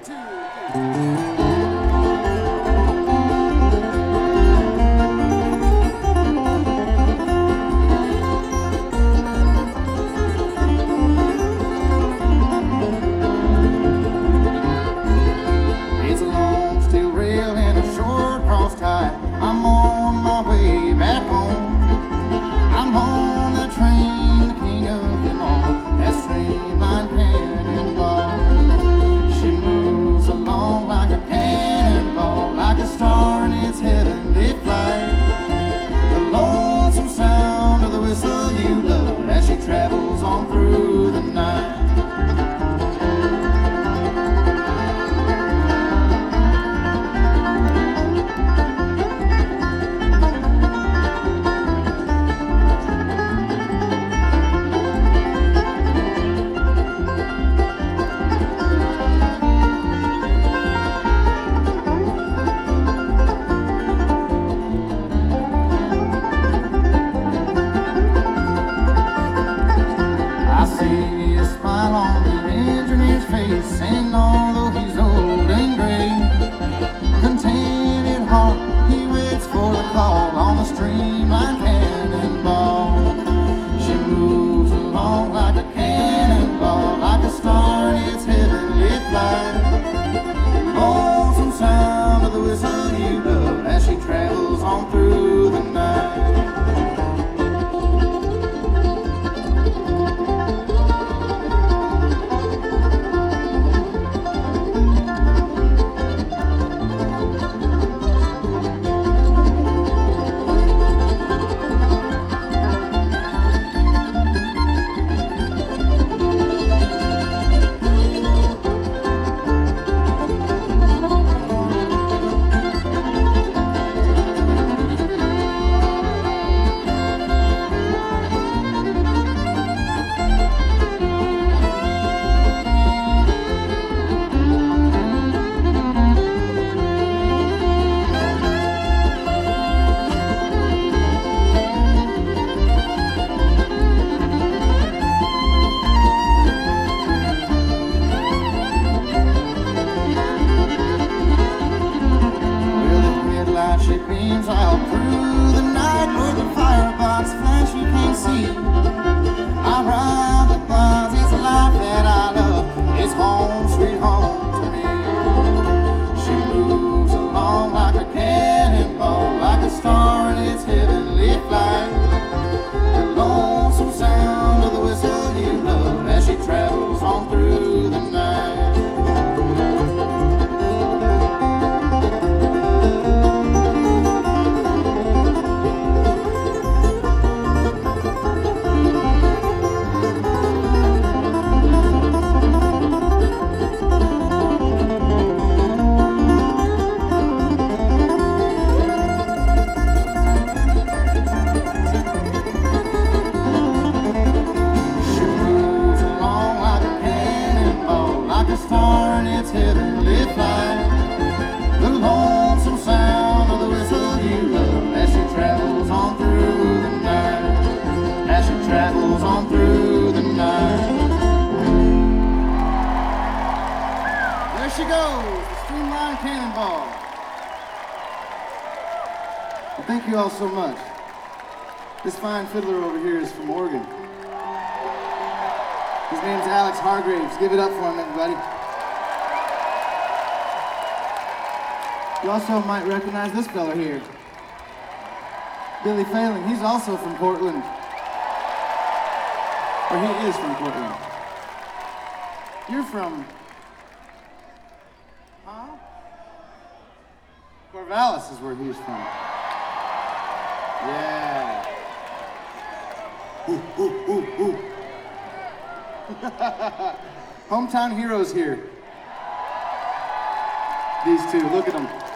It's a long steel rail and a short cross tie. I'm on my way back home. I'm on the train, the king of them all, that streamline cannonball. She moves along like a cannonball, like a star in its heavenly flight. The lonesome sound of the whistle you love as she travels on through the night. And although he's old and gray, contented heart, he waits for the call on the streamline cannonball. She moves along like a cannonball, like a star in its heavenly flight. Lonesome sound of the whistle you love as she travels on through the night. She beams out through the night where the firebox flash you can't see. I ride the bus, it's a life that I love. It's home, sweet home to me. She moves along like a cannonball, like a star in its heavenly flight. The lonesome sound of the whistle you love as she travels on through the night. There she goes, the streamline cannonball. Well, thank you all so much. This fine fiddler over here is from Oregon. His name's Alex Hargraves. Give it up for him, everybody. You also might recognize this fella here, Billy Phelan. He's also from Portland. Or he is from Portland. You're from... Huh? Corvallis is where he's from. Yeah. Ooh, ooh, ooh, ooh. Hometown heroes here. These two, look at them.